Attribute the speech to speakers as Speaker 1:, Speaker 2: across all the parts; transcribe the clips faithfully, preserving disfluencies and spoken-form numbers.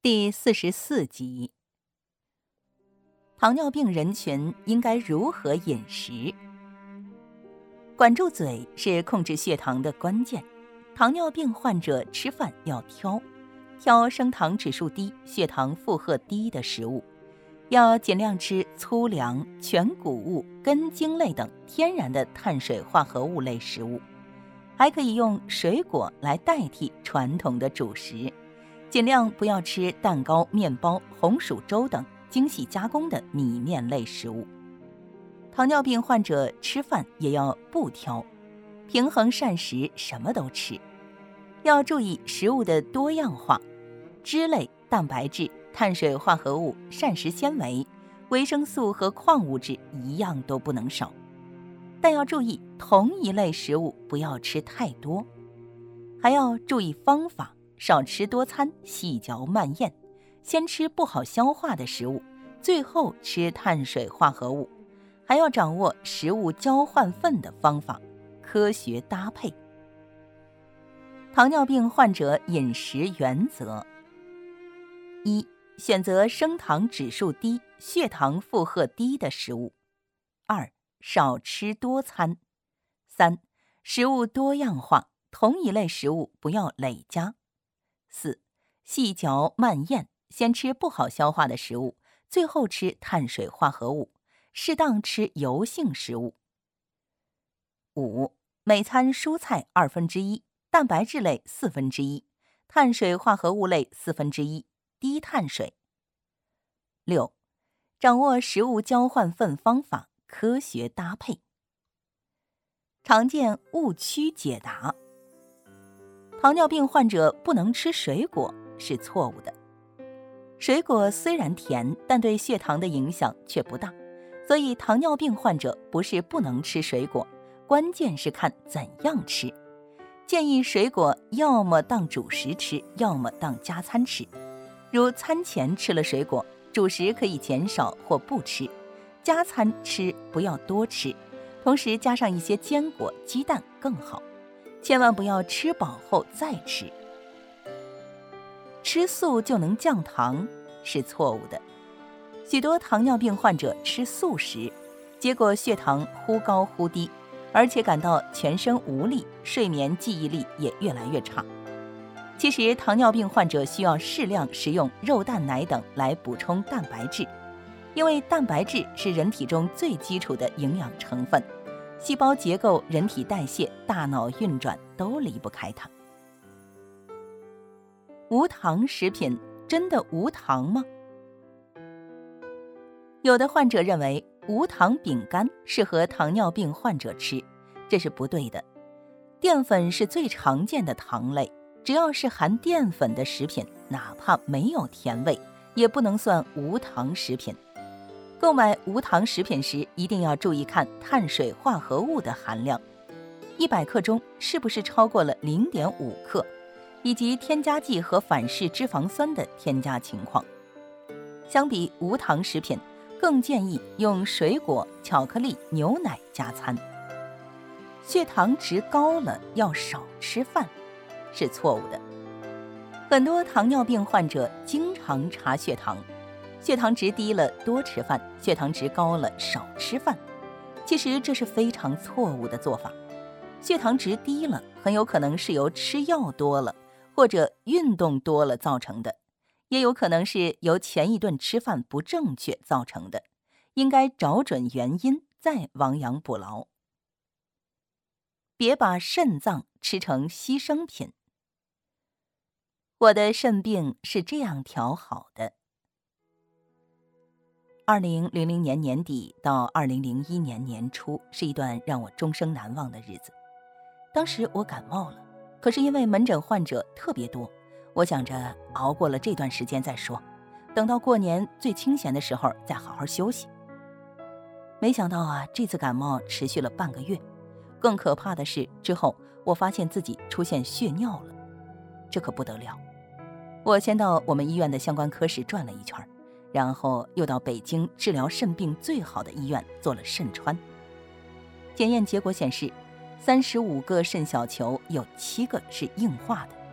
Speaker 1: 第四十四集，糖尿病人群应该如何饮食？管住嘴是控制血糖的关键。糖尿病患者吃饭要挑，挑升糖指数低、血糖负荷低的食物，要尽量吃粗粮、全谷物、根茎类等天然的碳水化合物类食物，还可以用水果来代替传统的主食。尽量不要吃蛋糕、面包、红薯粥等精细加工的米面类食物。糖尿病患者吃饭也要不挑，平衡膳食，什么都吃。要注意食物的多样化，脂类、蛋白质、碳水化合物、膳食纤维、维生素和矿物质一样都不能少。但要注意同一类食物不要吃太多，还要注意方法。少吃多餐，细嚼慢咽，先吃不好消化的食物，最后吃碳水化合物，还要掌握食物交换份的方法，科学搭配。糖尿病患者饮食原则：一、选择升糖指数低、血糖负荷低的食物；二、少吃多餐；三、食物多样化，同一类食物不要累加。四、细嚼慢咽，先吃不好消化的食物，最后吃碳水化合物，适当吃油性食物。五、每餐蔬菜二分之一，蛋白质类四分之一，碳水化合物类四分之一，低碳水。六、掌握食物交换份方法，科学搭配。常见误区解答：糖尿病患者不能吃水果是错误的。水果虽然甜，但对血糖的影响却不大，所以糖尿病患者不是不能吃水果，关键是看怎样吃。建议水果要么当主食吃，要么当加餐吃。如餐前吃了水果，主食可以减少或不吃，加餐吃不要多吃，同时加上一些坚果、鸡蛋更好。千万不要吃饱后再吃。吃素就能降糖是错误的。许多糖尿病患者吃素食，结果血糖忽高忽低，而且感到全身无力，睡眠记忆力也越来越差。其实糖尿病患者需要适量食用肉蛋奶等来补充蛋白质，因为蛋白质是人体中最基础的营养成分，细胞结构、人体代谢、大脑运转都离不开它。无糖食品真的无糖吗？有的患者认为无糖饼干适合糖尿病患者吃，这是不对的。淀粉是最常见的糖类，只要是含淀粉的食品，哪怕没有甜味，也不能算无糖食品。购买无糖食品时，一定要注意看碳水化合物的含量，一百克中是不是超过了 零点五克，以及添加剂和反式脂肪酸的添加情况。相比无糖食品，更建议用水果、巧克力、牛奶加餐。血糖值高了要少吃饭，是错误的。很多糖尿病患者经常查血糖，血糖值低了多吃饭，血糖值高了少吃饭。其实这是非常错误的做法。血糖值低了，很有可能是由吃药多了或者运动多了造成的，也有可能是由前一顿吃饭不正确造成的，应该找准原因再亡羊补牢。别把肾脏吃成牺牲品。我的肾病是这样调好的。二零零零年年底到二零零一年年初是一段让我终生难忘的日子。当时我感冒了，可是因为门诊患者特别多，我想着熬过了这段时间再说，等到过年最清闲的时候再好好休息。没想到啊，这次感冒持续了半个月，更可怕的是之后我发现自己出现血尿了，这可不得了。我先到我们医院的相关科室转了一圈，然后又到北京治疗肾病最好的医院做了肾穿。检验结果显示，三十五个肾小球有七个是硬化的，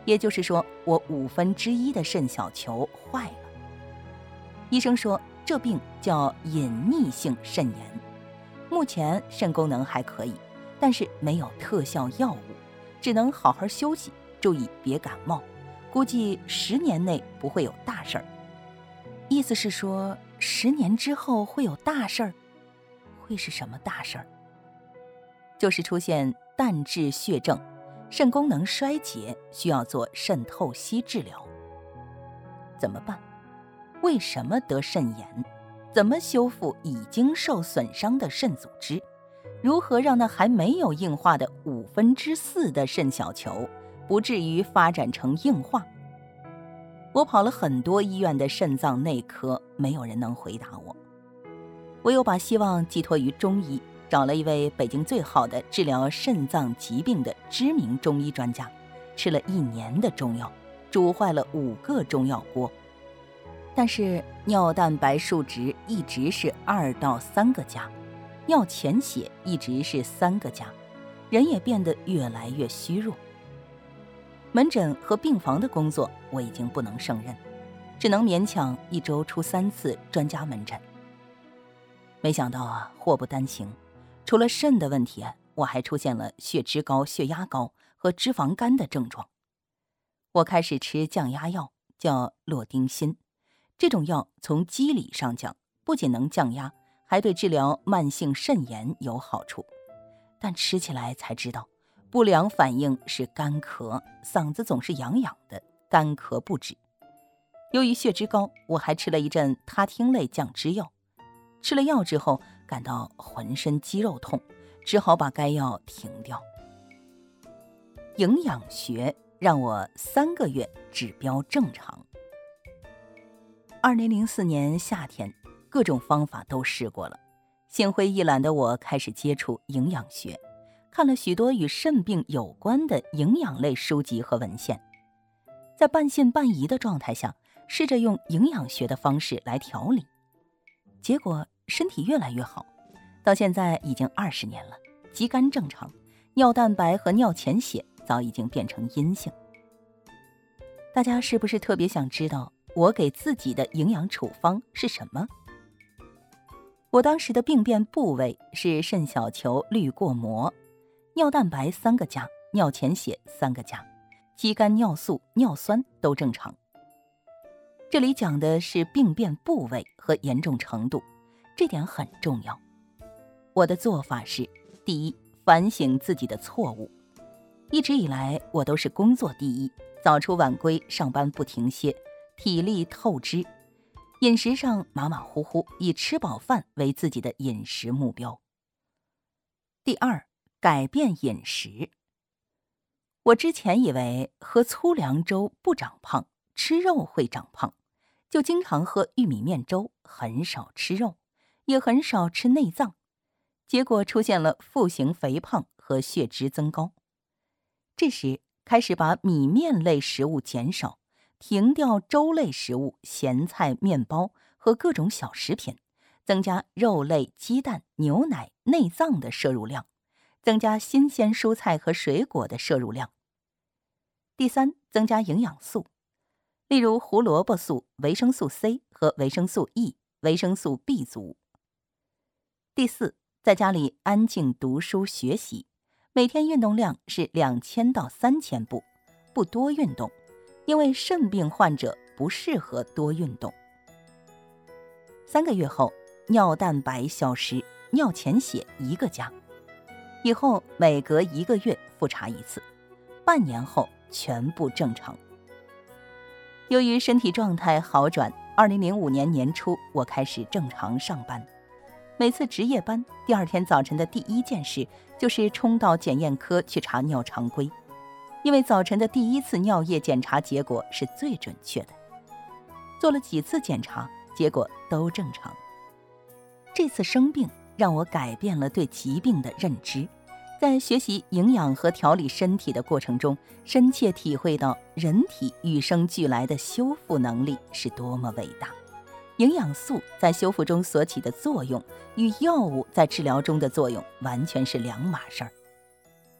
Speaker 1: 也就是说，我五分之一的肾小球坏了。医生说这病叫隐匿性肾炎，目前肾功能还可以，但是没有特效药物，只能好好休息，注意别感冒，估计十年内不会有大事儿。意思是说，十年之后会有大事儿？会是什么大事儿？就是出现胆质血症，肾功能衰竭，需要做肾透析治疗。怎么办？为什么得肾炎？怎么修复已经受损伤的肾组织？如何让那还没有硬化的五分之四的肾小球不至于发展成硬化？我跑了很多医院的肾脏内科，没有人能回答我。我又把希望寄托于中医，找了一位北京最好的治疗肾脏疾病的知名中医专家，吃了一年的中药，煮坏了五个中药锅。但是尿蛋白数值一直是二到三个加，尿潜血一直是三个加，人也变得越来越虚弱。门诊和病房的工作我已经不能胜任，只能勉强一周出三次专家门诊。没想到啊，祸不单行，除了肾的问题，我还出现了血脂高、血压高和脂肪肝的症状。我开始吃降压药，叫洛丁辛。这种药从机理上讲，不仅能降压，还对治疗慢性肾炎有好处。但吃起来才知道，不良反应是干咳，嗓子总是痒痒的，干咳不止。由于血脂高，我还吃了一阵他汀类降脂药。吃了药之后，感到浑身肌肉痛，只好把该药停掉。营养学让我三个月指标正常。二零零四年夏天，各种方法都试过了，心灰意懒的我开始接触营养学，看了许多与肾病有关的营养类书籍和文献。在半信半疑的状态下，试着用营养学的方式来调理，结果身体越来越好，到现在已经二十年了，肌酐正常，尿蛋白和尿潜血早已经变成阴性。大家是不是特别想知道我给自己的营养处方是什么？我当时的病变部位是肾小球滤过膜，尿蛋白三个加，尿潜血三个加，肌酐尿素、尿酸都正常。这里讲的是病变部位和严重程度，这点很重要。我的做法是：第一，反省自己的错误。一直以来，我都是工作第一，早出晚归，上班不停歇，体力透支，饮食上马马虎虎，以吃饱饭为自己的饮食目标。第二，改变饮食。我之前以为喝粗粮粥不长胖，吃肉会长胖，就经常喝玉米面粥，很少吃肉，也很少吃内脏，结果出现了腹型肥胖和血脂增高。这时开始把米面类食物减少，停掉粥类食物、咸菜、面包和各种小食品，增加肉类、鸡蛋、牛奶、内脏的摄入量，增加新鲜蔬菜和水果的摄入量。第三，增加营养素，例如胡萝卜素、维生素 C 和维生素 E、维生素 B 族。第四，在家里安静读书学习，每天运动量是两千到三千步，不多运动，因为肾病患者不适合多运动。三个月后，尿蛋白消失，尿潜血一个加，以后每隔一个月复查一次，半年后全部正常。由于身体状态好转，二零零五年年初我开始正常上班。每次值夜班，第二天早晨的第一件事就是冲到检验科去查尿常规，因为早晨的第一次尿液检查结果是最准确的。做了几次检查，结果都正常。这次生病让我改变了对疾病的认知，在学习营养和调理身体的过程中，深切体会到人体与生俱来的修复能力是多么伟大。营养素在修复中所起的作用，与药物在治疗中的作用完全是两码事儿。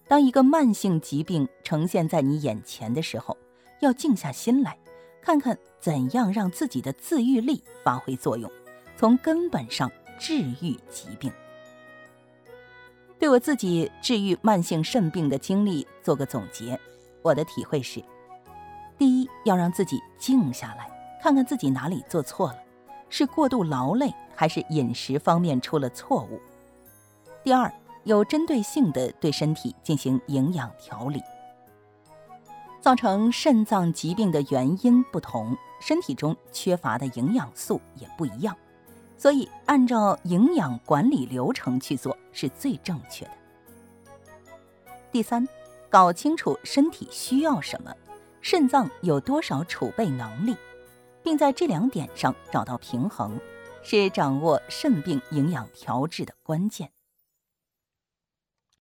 Speaker 1: 当一个慢性疾病呈现在你眼前的时候，要静下心来，看看怎样让自己的自愈力发挥作用，从根本上治愈疾病。对我自己治愈慢性肾病的经历做个总结，我的体会是：第一，要让自己静下来，看看自己哪里做错了，是过度劳累还是饮食方面出了错误。第二，有针对性地对身体进行营养调理。造成肾脏疾病的原因不同，身体中缺乏的营养素也不一样，所以按照营养管理流程去做是最正确的。第三，搞清楚身体需要什么，肾脏有多少储备能力，并在这两点上找到平衡，是掌握肾病营养调治的关键。